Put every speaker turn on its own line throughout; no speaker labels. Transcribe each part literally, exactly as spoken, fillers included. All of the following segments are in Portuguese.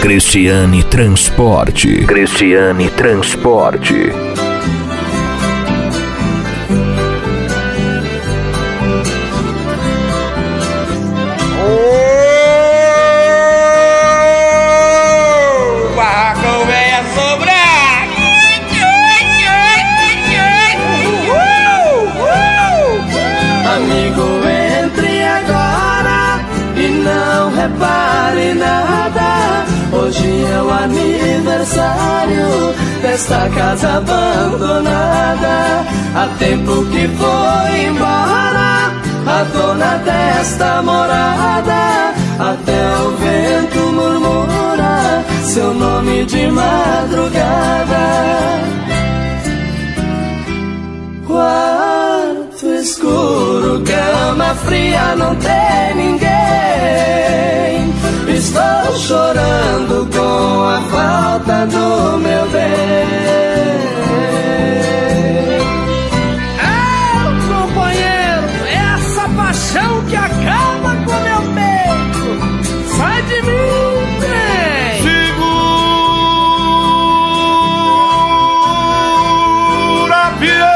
Cristiane Transporte. Cristiane Transporte.
Repare nada, hoje é o aniversário desta casa abandonada. Há tempo que foi embora a dona desta morada, até o vento murmura seu nome de madrugada. Quarto escuro, cama fria, não tem ninguém. Estou chorando com a falta do meu bem.
Ah, companheiro, essa paixão que acaba com meu peito. Sai de mim, trem.
Segura, pião.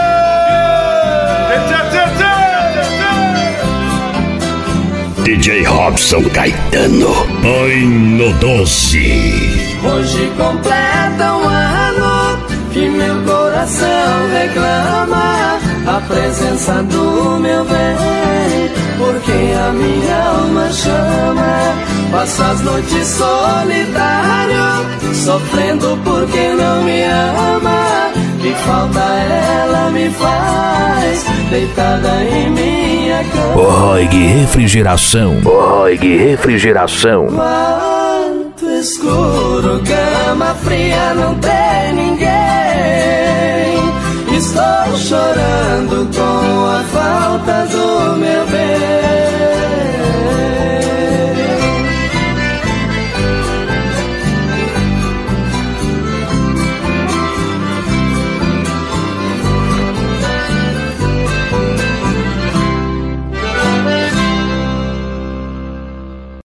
D J Robson Caetano, põe no doze.
Hoje completa um ano que meu coração reclama a presença do meu bem, porque a minha alma chama. Passo as noites solitário, sofrendo por quem não me ama. Que falta ela me faz, deitada em minha cama.
Roig Refrigeração. Roig Refrigeração.
Quarto escuro, cama fria, não tem ninguém. Estou chorando com